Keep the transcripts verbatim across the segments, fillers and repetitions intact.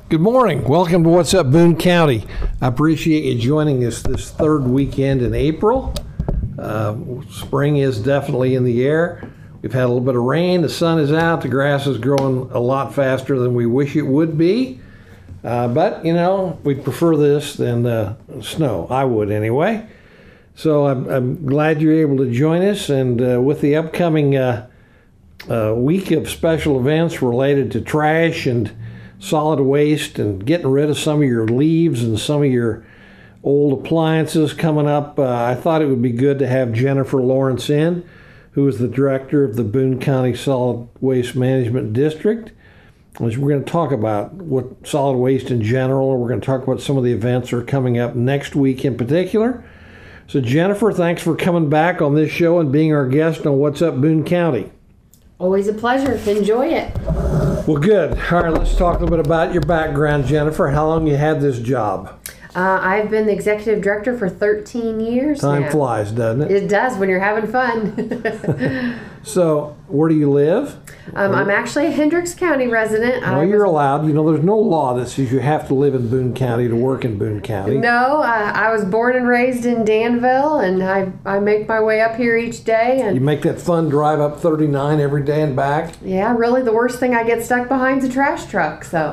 Good morning. Welcome to What's Up Boone County. I appreciate you joining us this third weekend in April. Uh, spring is definitely in the air. We've had a little bit of rain. The sun is out. The grass is growing a lot faster than we wish it would be. Uh, but, you know, we prefer this than uh, snow. I would anyway. So I'm, I'm glad you're able to join us. And uh, with the upcoming uh, uh, week of special events related to trash and solid waste and getting rid of some of your leaves and some of your old appliances coming up, uh, I thought it would be good to have Jennifer Lawrence in, who is the director of the Boone County Solid Waste Management District. We're going to talk about what solid waste in general, and we're going to talk about some of the events that are coming up next week in particular. So Jennifer, thanks for coming back on this show and being our guest on What's Up Boone County. Always a pleasure. Enjoy it. Well, good. All right, let's talk a little bit about your background, Jennifer. How long you had this job? Uh, I've been the executive director for thirteen years Time now. flies, doesn't it? It does when you're having fun. So, where do you live? um, I'm actually a Hendricks County resident. Well, I you're was, allowed. You know, there's no law that says you have to live in Boone County to work in Boone County. No, uh, I was born and raised in Danville, and I, I make my way up here each day. And You make that fun drive up thirty-nine every day and back? yeah, really the worst thing I get stuck behind is a trash truck, so.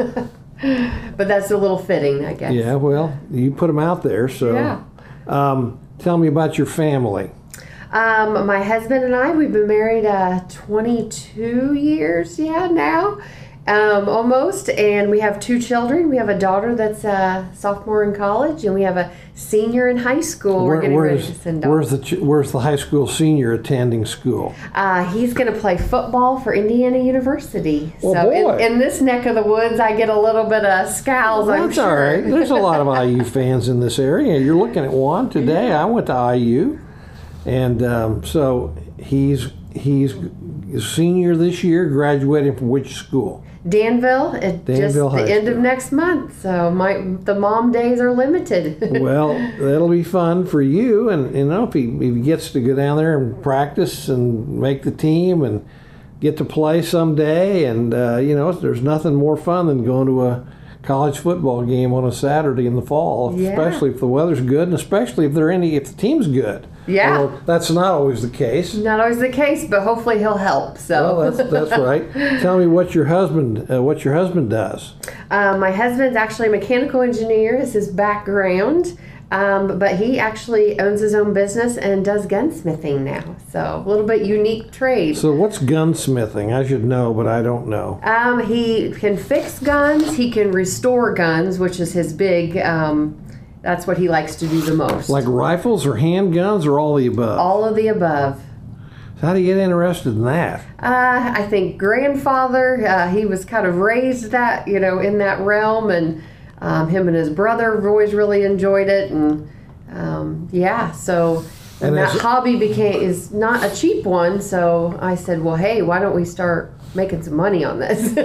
But that's a little fitting, I guess. Yeah, well, you put them out there, so. Yeah. Um, tell me about your family. Um, my husband and I, we've been married uh, twenty-two years, yeah, now, um, almost, and we have two children. We have a daughter that's a sophomore in college, and we have a senior in high school. We're getting ready where's, to send off. where's the ch- Where's the high school senior attending school? Uh, he's going to play football for Indiana University. Oh, so boy. In, in this neck of the woods, I get a little bit of scowls, I'm That's sure. all right. There's a lot of I U fans in this area. You're looking at one today. I went to I U, and um, so he's he's a senior this year, graduating from which school? Danville, it Danville just High the end of School. next month, so my the mom days are limited. Well, that'll be fun for you, and you know if he, if he gets to go down there and practice and make the team and get to play someday, and uh, you know there's nothing more fun than going to a college football game on a Saturday in the fall, Yeah. especially if the weather's good, and especially if they're any if the team's good. Yeah. Although that's not always the case. Not always the case, but hopefully he'll help. So Well, that's that's right. Tell me what your husband uh, what your husband does. uh, my husband's actually a mechanical engineer. Is his background, um, but he actually owns his own business and does gunsmithing now. So a little bit unique trade. So what's gunsmithing? I should know, but I don't know. Um, he can fix guns. He can restore guns, which is his big. Um, that's what he likes to do the most. Like rifles or handguns or all the above? All of the above. So how do you get interested in that? Uh, I think grandfather, uh, he was kind of raised that, you know, in that realm, and um, him and his brother have always really enjoyed it, and um, yeah, so And and that as- hobby became is not a cheap one. So I said, well, hey, why don't we start making some money on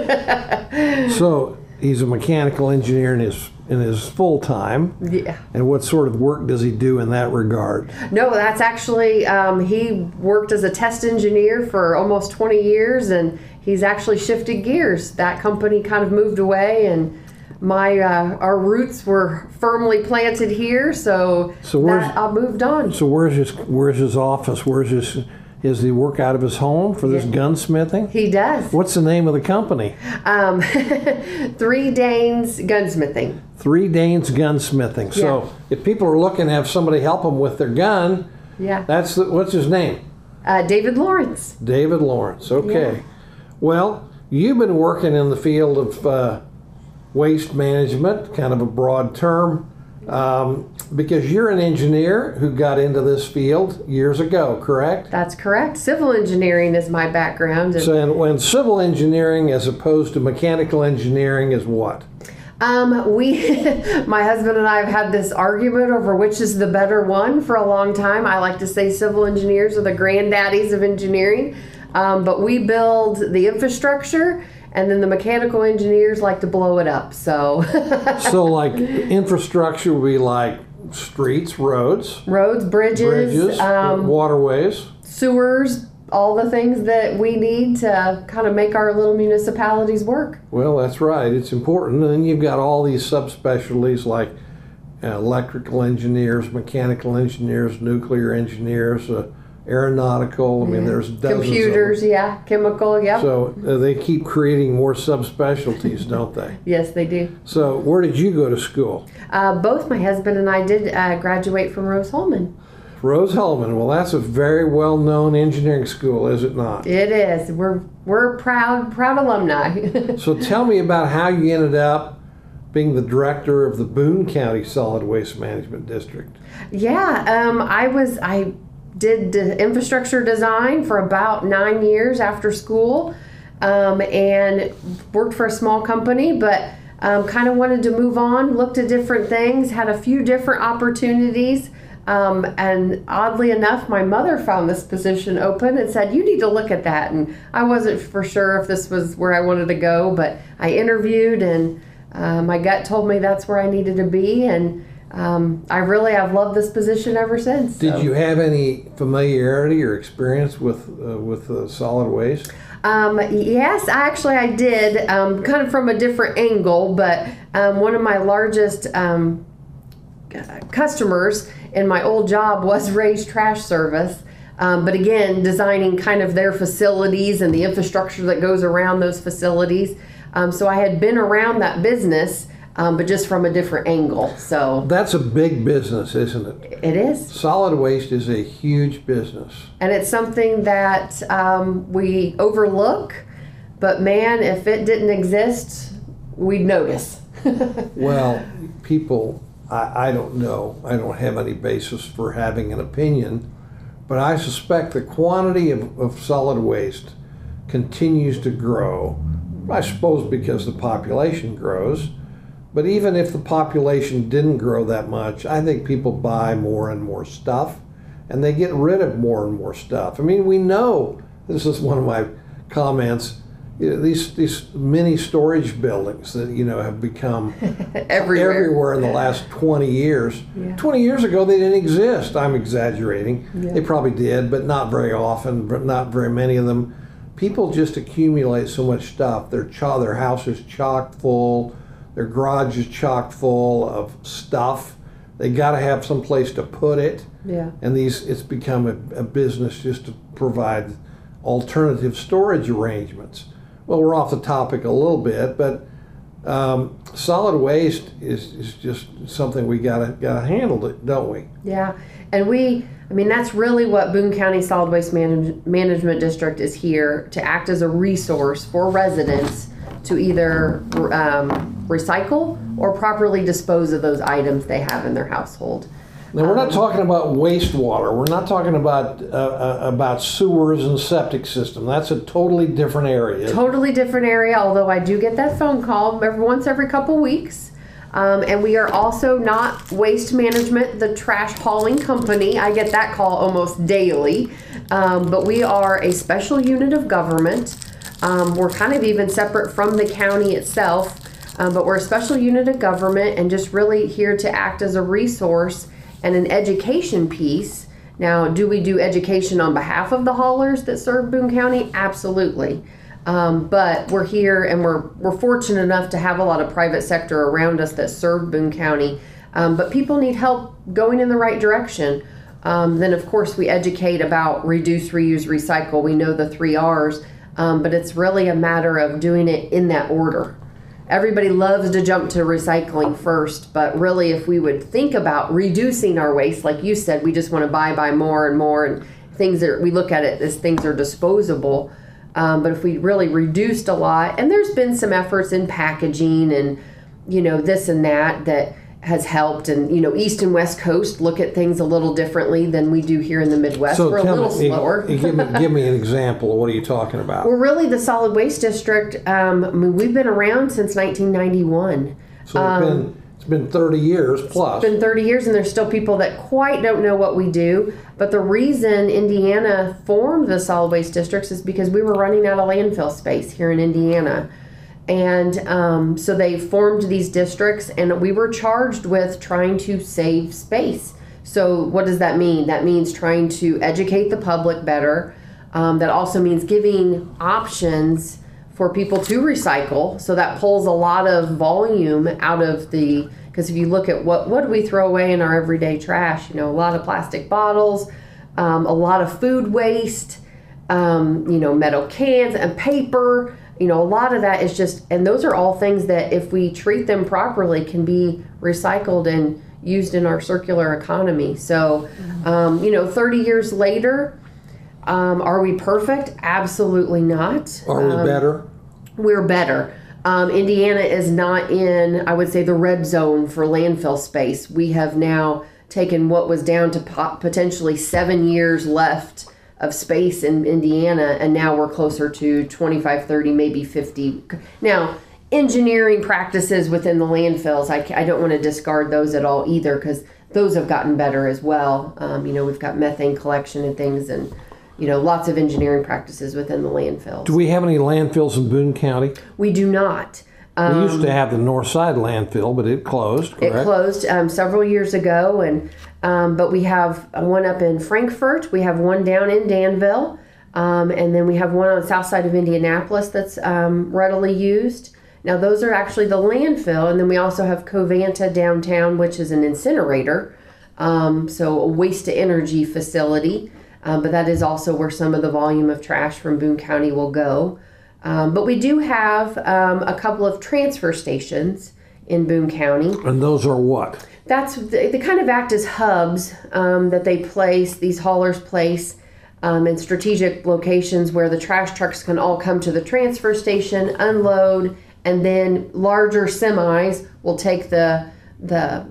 this? So he's a mechanical engineer in his in his full time. Yeah. And what sort of work does he do in that regard? No, that's actually, um, he worked as a test engineer for almost twenty years, and he's actually shifted gears. That company kind of moved away, and my uh, our roots were firmly planted here, so, So where's- that, I moved on. So where's his where's his office? Where's his Does he work out of his home for this Yeah. gunsmithing? He does. What's the name of the company? Um, Three Danes Gunsmithing. Three Danes Gunsmithing. So Yeah. if people are looking to have somebody help them with their gun, Yeah. that's the, what's his name? Uh, David Lawrence. David Lawrence. Okay. Yeah. Well, you've been working in the field of uh, waste management, kind of a broad term, um, because you're an engineer who got into this field years ago, correct? That's correct. Civil engineering is my background. and- So, and when civil engineering as opposed to mechanical engineering is what? Um, we, my husband and I have had this argument over which is the better one for a long time. I like to say civil engineers are the granddaddies of engineering, um, but we build the infrastructure, and then the mechanical engineers like to blow it up. So, So, like infrastructure would be like streets, roads, roads, bridges, bridges, um, waterways. sewers, all the things that we need to kind of make our little municipalities work. Well, that's right. It's important. And then you've got all these subspecialties like uh, electrical engineers, mechanical engineers, nuclear engineers, uh, aeronautical. I mean, there's dozens Computers, of them. yeah, chemical, yep. So uh, they keep creating more subspecialties, don't they? Yes, they do. So where did you go to school? Uh, both my husband and I did uh, graduate from Rose-Hulman. Rose-Hulman. Well, that's a very well-known engineering school, is it not? It is. We're we're proud proud alumni. So tell me about how you ended up being the director of the Boone County Solid Waste Management District. Yeah, um, I was I did the infrastructure design for about nine years after school, um, and worked for a small company, but um, kind of wanted to move on. Looked at different things, had a few different opportunities. Um, and oddly enough, my mother found this position open and said, you need to look at that. And I wasn't for sure if this was where I wanted to go, but I interviewed, and uh, my gut told me that's where I needed to be. And um, I really have loved this position ever since. Did so. you have any familiarity or experience with uh, with uh, solid waste? Um, yes, actually I did, um, kind of from a different angle, but um, one of my largest um, customers in my old job was Ray's Trash Service. Um, but again, designing kind of their facilities and the infrastructure that goes around those facilities. Um, so I had been around that business, um, but just from a different angle. So That's a big business, isn't it? it is. Solid waste is a huge business. And it's something that um, we overlook. But man, if it didn't exist, we'd notice. Well, people, I, I don't know. I don't have any basis for having an opinion. But I suspect the quantity of, of solid waste continues to grow. I suppose because the population grows. But even if the population didn't grow that much, I think people buy more and more stuff, and they get rid of more and more stuff. I mean, we know, this is one of my comments, you know, these these mini storage buildings that, you know, have become everywhere. everywhere in the last twenty years. Yeah. twenty years ago, they didn't exist. I'm exaggerating. Yeah. They probably did, but not very often, but not very many of them. People just accumulate so much stuff. Their, cho- their house is chock full. Their garage is chock full of stuff. They got to have some place to put it. Yeah. And these, it's become a, a business just to provide alternative storage arrangements. Well, we're off the topic a little bit, but um, solid waste is, is just something we gotta gotta handle, it, don't we? Yeah, and we, I mean, that's really what Boone County Solid Waste Manage- Management District is here to act as a resource for residents to either um, recycle or properly dispose of those items they have in their household. Now, we're not Um, talking about wastewater. We're not talking about uh, uh, about sewers and septic system. That's a totally different area. Totally different area, although I do get that phone call every once every couple weeks. Um, and we are also not Waste Management, the trash hauling company. I get that call almost daily. Um, but we are a special unit of government. Um, we're kind of even separate from the county itself. Um, but we're a special unit of government and just really here to act as a resource and an education piece. Now, do we do education on behalf of the haulers that serve Boone County? Absolutely. Um, but we're here and we're we're fortunate enough to have a lot of private sector around us that serve Boone County. Um, but people need help going in the right direction. Um, then, of course, we educate about reduce, reuse, recycle. We know the three R's, um, but it's really a matter of doing it in that order. Everybody loves to jump to recycling first, but really if we would think about reducing our waste, like you said, we just want to buy, buy more and more, and things that we look at it as things are disposable. Um, but if we really reduced a lot, and there's been some efforts in packaging and, you know, this and that, that has helped. And, you know, East and West Coast look at things a little differently than we do here in the Midwest. So We're a tell little me, slower. give me, give me an example. What are you talking about? We're really the solid waste district. Um, I mean, we've been around since nineteen ninety-one. So it's been, it's been thirty years plus. It's been thirty years, and there's still people that quite don't know what we do. But the reason Indiana formed the solid waste districts is because we were running out of landfill space here in Indiana. And um, so they formed these districts, and we were charged with trying to save space. So what does that mean? That means trying to educate the public better, Um, that also means giving options for people to recycle. So that pulls a lot of volume out of the, because if you look at what, what do we throw away in our everyday trash, you know, a lot of plastic bottles, um, a lot of food waste, um, you know, metal cans and paper, you know, a lot of that is just, and those are all things that if we treat them properly can be recycled and used in our circular economy. So, um, you know, thirty years later, um, are we perfect? Absolutely not. Are we um, better? We're better. Um, Indiana is not in, I would say, the red zone for landfill space. We have now taken what was down to po- potentially seven years left of space in Indiana, and now we're closer to twenty-five, thirty, maybe fifty. Now, engineering practices within the landfills, I, I don't want to discard those at all either, because those have gotten better as well. Um, you know, we've got methane collection and things, and you know, lots of engineering practices within the landfills. Do we have any landfills in Boone County? We do not. Um, We used to have the North Side landfill, but it closed, correct? It closed um, several years ago, and um, but we have one up in Frankfurt. We have one down in Danville, um, and then we have one on the south side of Indianapolis that's um, readily used. Now those are actually the landfill, and then we also have Covanta downtown, which is an incinerator, um, so a waste to energy facility. Um, but that is also where some of the volume of trash from Boone County will go. Um, but we do have um, a couple of transfer stations in Boone County. And those are what? That's they, they kind of act as hubs um, that they place, these haulers place um, in strategic locations where the trash trucks can all come to the transfer station, unload, and then larger semis will take the the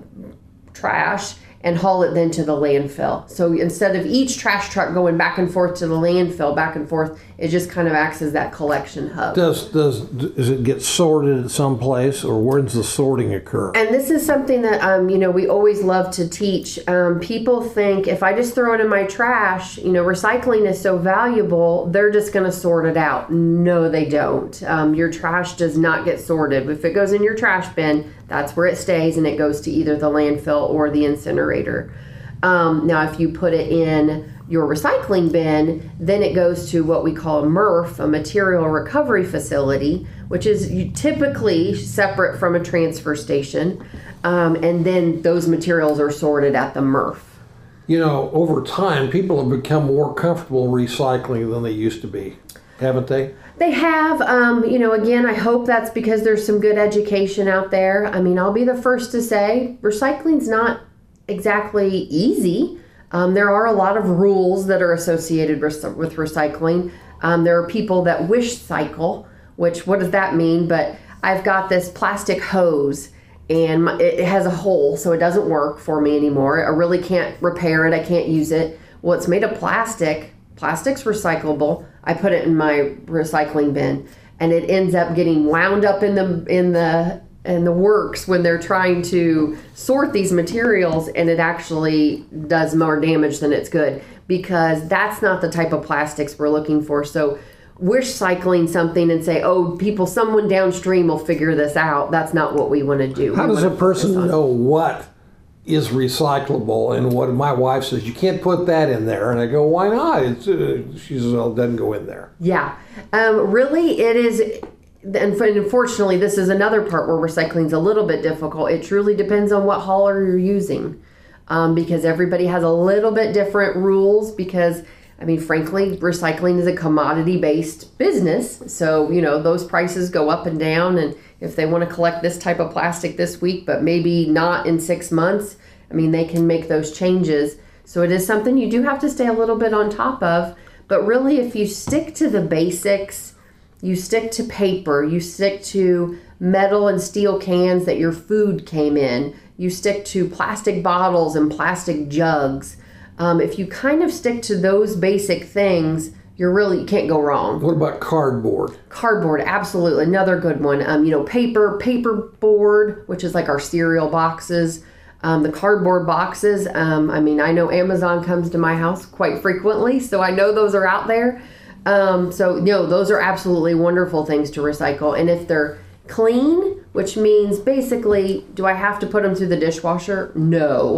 trash and haul it then to the landfill. So instead of each trash truck going back and forth to the landfill, back and forth, it just kind of acts as that collection hub. Does does does it get sorted at some place, or where does the sorting occur? And this is something that um, you know, we always love to teach. Um, people think if I just throw it in my trash, you know, recycling is so valuable, they're just going to sort it out. No, they don't. Um, your trash does not get sorted. If it goes in your trash bin, that's where it stays, and it goes to either the landfill or the incinerator. Um, now, if you put it in your recycling bin, then it goes to what we call a M R F, a material recovery facility, which is typically separate from a transfer station. Um, and then those materials are sorted at the M R F. You know, over time, people have become more comfortable recycling than they used to be, haven't they? They have, um, you know, again, I hope that's because there's some good education out there. I mean, I'll be the first to say recycling's not exactly easy. Um, there are a lot of rules that are associated with, with recycling. Um, there are people that wish cycle, which what does that mean? But I've got this plastic hose and my, it has a hole, so it doesn't work for me anymore. I really can't repair it. I can't use it. Well, it's made of plastic. Plastic's recyclable. I put it in my recycling bin, and it ends up getting wound up in the in the in the works when they're trying to sort these materials, and it actually does more damage than it's good, because that's not the type of plastics we're looking for. So we're cycling something and say, oh, people, someone downstream will figure this out. That's not what we want to do. How We does a wanna person focus on- know what is recyclable and what? My wife says you can't put that in there, and I go, why not? It's uh, she says, well, it doesn't go in there. Yeah, um, really, it is. And unfortunately, this is another part where recycling is a little bit difficult. It truly depends on what hauler you're using, um, because everybody has a little bit different rules. Because I mean, frankly, recycling is a commodity-based business, so you know those prices go up and down. And if they want to collect this type of plastic this week, but maybe not in six months, I mean, they can make those changes. So it is something you do have to stay a little bit on top of. But really, if you stick to the basics, you stick to paper, you stick to metal and steel cans that your food came in, you stick to plastic bottles and plastic jugs. Um, if you kind of stick to those basic things, you're really, you can't go wrong. What about cardboard? Cardboard, absolutely, another good one. Um, you know, paper, paper board, which is like our cereal boxes. Um, the cardboard boxes, um, I mean, I know Amazon comes to my house quite frequently, so I know those are out there. Um, so, you know, those are absolutely wonderful things to recycle. And if they're clean, which means basically, do I have to put them through the dishwasher? No.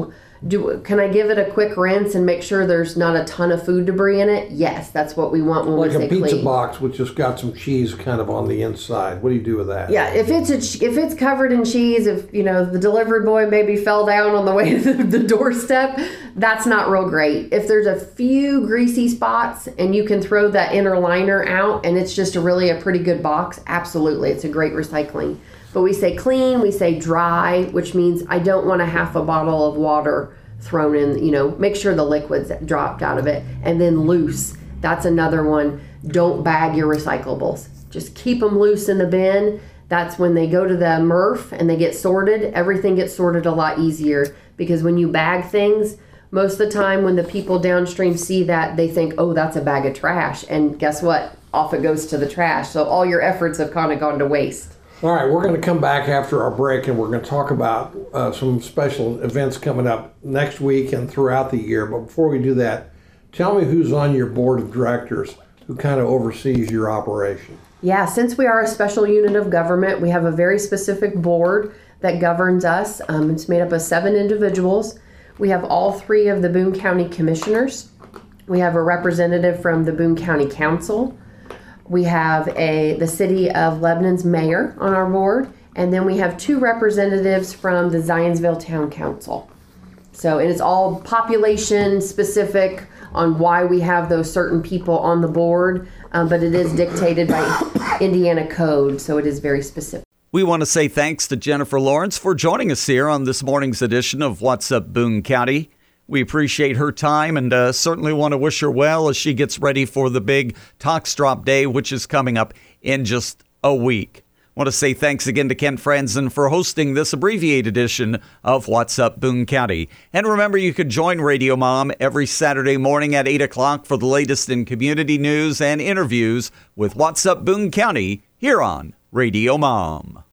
Do can I give it a quick rinse and make sure there's not a ton of food debris in it? Yes, that's what we want when Like we say a pizza clean. box which just got some cheese kind of on the inside. What do you do with that? Yeah, if it's a, if it's covered in cheese, if you know the delivery boy maybe fell down on the way to the, the doorstep, that's not real great. If there's a few greasy spots and you can throw that inner liner out and it's just a really a pretty good box, absolutely, it's a great recycling. But we say clean, we say dry, which means I don't want a half a bottle of water thrown in, you know, make sure the liquid's dropped out of it. And then loose, that's another one. Don't bag your recyclables. Just keep them loose in the bin. That's when they go to the M R F and they get sorted. Everything gets sorted a lot easier because when you bag things, most of the time when the people downstream see that, they think, oh, that's a bag of trash. And guess what? Off it goes to the trash. So all your efforts have kind of gone to waste. All right, we're going to come back after our break and we're going to talk about uh, some special events coming up next week and throughout the year. But before we do that, tell me who's on your board of directors who kind of oversees your operation. Yeah, since we are a special unit of government, we have a very specific board that governs us. Um, it's made up of seven individuals. We have all three of the Boone County commissioners. We have a representative from the Boone County Council. We have a the City of Lebanon's mayor on our board, and then we have two representatives from the Zionsville Town Council. So it is all population specific on why we have those certain people on the board, um, but it is dictated by Indiana code, so it is very specific. We want to say thanks to Jennifer Lawrence for joining us here on this morning's edition of What's Up Boone County. We appreciate her time and uh, certainly want to wish her well as she gets ready for the big Tox Drop Day, which is coming up in just a week. I want to say thanks again to Kent Franzen for hosting this abbreviated edition of What's Up Boone County. And remember, you could join Radio Mom every Saturday morning at eight o'clock for the latest in community news and interviews with What's Up Boone County here on Radio Mom.